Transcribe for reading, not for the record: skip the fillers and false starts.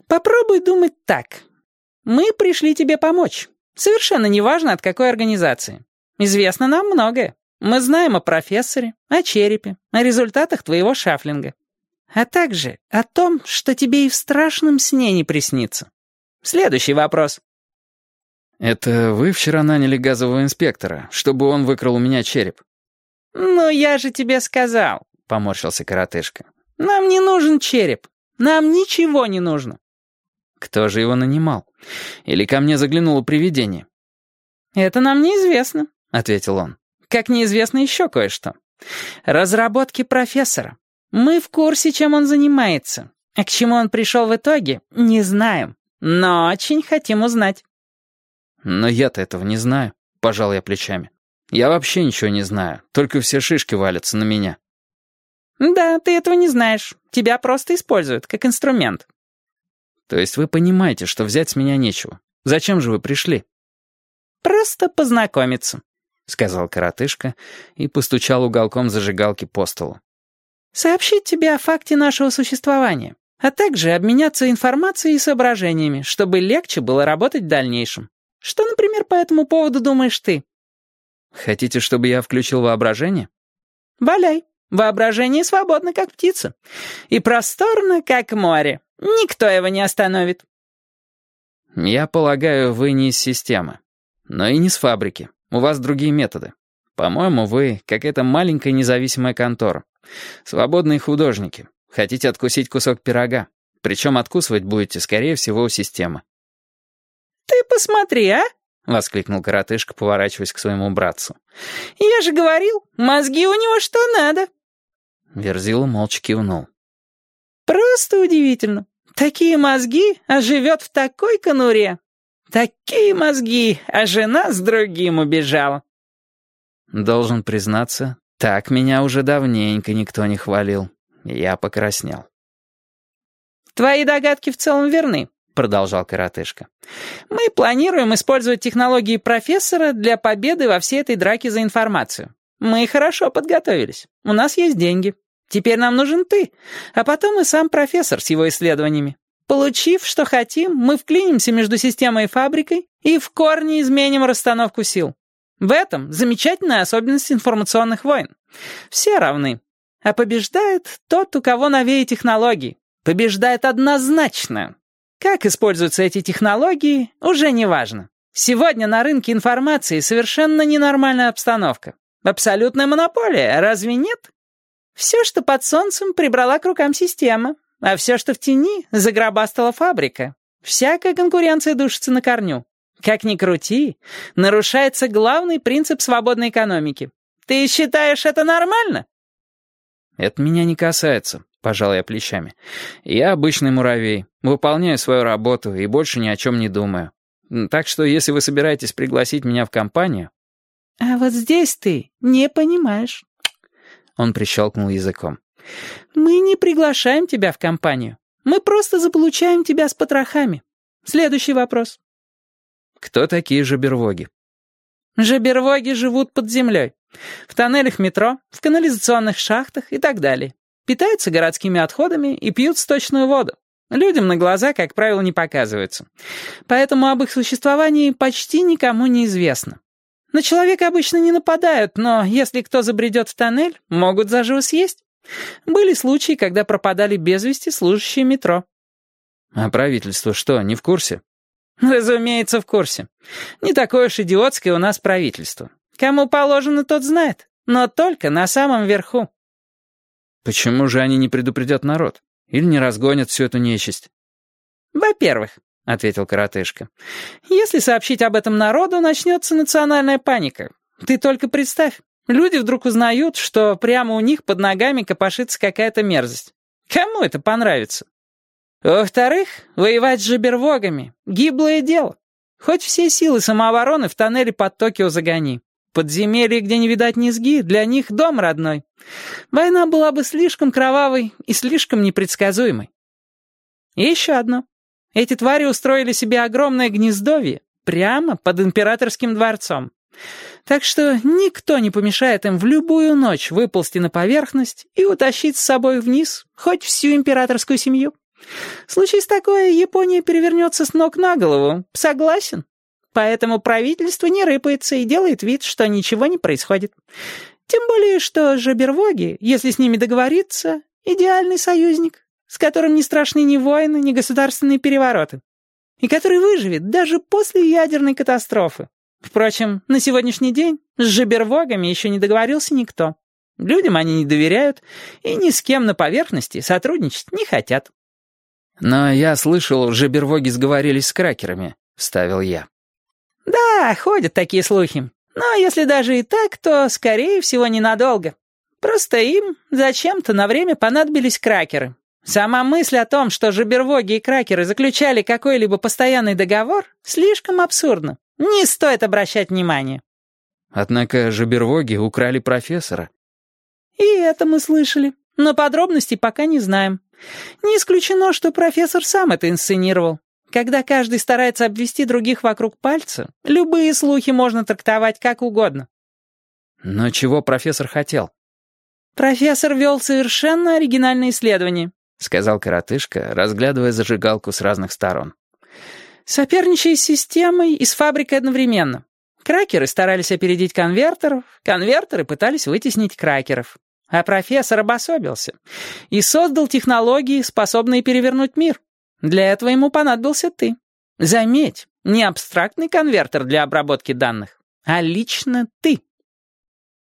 Попробуй думать так. Мы пришли тебе помочь. Совершенно неважно, от какой организации. Известно нам многое. Мы знаем о профессоре, о черепе, о результатах твоего шафлинга. А также о том, что тебе и в страшном сне не приснится. Следующий вопрос. «Это вы вчера наняли газового инспектора, чтобы он выкрал у меня череп?» «Ну, я же тебе сказал», — поморщился коротышка. «Нам не нужен череп. Нам ничего не нужно». «Кто же его нанимал? Или ко мне заглянуло привидение?» «Это нам неизвестно», — ответил он. «Как неизвестно еще кое-что. Разработки профессора. Мы в курсе, чем он занимается. А к чему он пришел в итоге, не знаем. Но очень хотим узнать». «Но я-то этого не знаю», — пожал я плечами. «Я вообще ничего не знаю, только все шишки валятся на меня». «Да, ты этого не знаешь. Тебя просто используют, как инструмент». «То есть вы понимаете, что взять с меня нечего? Зачем же вы пришли?» «Просто познакомиться», — сказал коротышка и постучал уголком зажигалки по столу. «Сообщить тебе о факте нашего существования, а также обменяться информацией и соображениями, чтобы легче было работать в дальнейшем. Что, например, по этому поводу думаешь ты?» «Хотите, чтобы я включил воображение?» «Валяй. Воображение свободно, как птица. И просторно, как море. Никто его не остановит». «Я полагаю, вы не из системы. Но и не с фабрики. У вас другие методы. По-моему, вы какая-то маленькая независимая контора. Свободные художники. Хотите откусить кусок пирога. Причем откусывать будете, скорее всего, у системы». «Ты посмотри, а!» — воскликнул коротышка, поворачиваясь к своему братцу. «Я же говорил, мозги у него что надо». Верзила молча кивнул. «Просто удивительно. Такие мозги, а живет в такой конуре. Такие мозги, а жена с другим убежала». Должен признаться, так меня уже давненько никто не хвалил. Я покраснел. «Твои догадки в целом верны», — продолжал коротышка. «Мы планируем использовать технологии профессора для победы во всей этой драке за информацию. Мы хорошо подготовились. У нас есть деньги. Теперь нам нужен ты, а потом и сам профессор с его исследованиями. Получив, что хотим, мы вклинимся между системой и фабрикой и в корне изменим расстановку сил. В этом замечательная особенность информационных войн. Все равны. А побеждает тот, у кого новее технологий. Побеждает однозначно. Как используются эти технологии, уже не важно. Сегодня на рынке информации совершенно ненормальная обстановка. Абсолютная монополия, разве нет? Все, что под солнцем, прибрала к рукам система, а все, что в тени, загробастала фабрика. Всякая конкуренция душится на корню. Как ни крути, нарушается главный принцип свободной экономики. Ты считаешь это нормально? «Это меня не касается», — пожал я плечами. «Я обычный муравей, выполняю свою работу и больше ни о чем не думаю. Так что, если вы собираетесь пригласить меня в компанию...» «А вот здесь ты не понимаешь». Он прищелкнул языком. «Мы не приглашаем тебя в компанию. Мы просто заполучаем тебя с потрохами. Следующий вопрос». «Кто такие жабервоги?» «Жабервоги живут под землей. В тоннелях метро, в канализационных шахтах и так далее. Питаются городскими отходами и пьют сточную воду. Людям на глаза, как правило, не показываются. Поэтому об их существовании почти никому не известно. На человека обычно не нападают, но если кто забредет в тоннель, могут заживо съесть. Были случаи, когда пропадали без вести служащие метро». «А правительство что, не в курсе?» «Разумеется, в курсе. Не такое уж идиотское у нас правительство. Кому положено, тот знает, но только на самом верху». «Почему же они не предупредят народ? Или не разгонят всю эту нечисть?» «Во-первых», — ответил коротышка, «если сообщить об этом народу, начнется национальная паника. Ты только представь, люди вдруг узнают, что прямо у них под ногами копошится какая-то мерзость. Кому это понравится? Во-вторых, воевать с жабервогами — гиблое дело. Хоть все силы самообороны в тоннеле под Токио загони. Подземелье, где не видать низги, для них дом родной. Война была бы слишком кровавой и слишком непредсказуемой. И еще одно. Эти твари устроили себе огромное гнездовье прямо под императорским дворцом. Так что никто не помешает им в любую ночь выползти на поверхность и утащить с собой вниз хоть всю императорскую семью. Случись такое, Япония перевернется с ног на голову. Согласен? Поэтому правительство не рыпается и делает вид, что ничего не происходит. Тем более, что жабервоги, если с ними договориться, идеальный союзник, с которым не страшны ни войны, ни государственные перевороты, и который выживет даже после ядерной катастрофы. Впрочем, на сегодняшний день с жабервогами еще не договорился никто. Людям они не доверяют и ни с кем на поверхности сотрудничать не хотят. «Но я слышал, жабервоги сговорились с кракерами», — вставил я. Да, ходят такие слухи. Но если даже и так, то, скорее всего, ненадолго. Просто им зачем-то на время понадобились кракеры. Сама мысль о том, что жабервоги и кракеры заключали какой-либо постоянный договор, слишком абсурдна. Не стоит обращать внимания. Однако жабервоги украли профессора. И это мы слышали, но подробностей пока не знаем. Не исключено, что профессор сам это инсценировал. Когда каждый старается обвести других вокруг пальца, любые слухи можно трактовать как угодно. Но чего профессор хотел? «Профессор вел совершенно оригинальное исследование», — сказал коротышка, разглядывая зажигалку с разных сторон. «Соперничая с системой и с фабрикой одновременно. Кракеры старались опередить конвертеров, конвертеры пытались вытеснить кракеров. А профессор обособился и создал технологии, способные перевернуть мир. Для этого ему понадобился ты. Заметь, не абстрактный конвертер для обработки данных, а лично ты».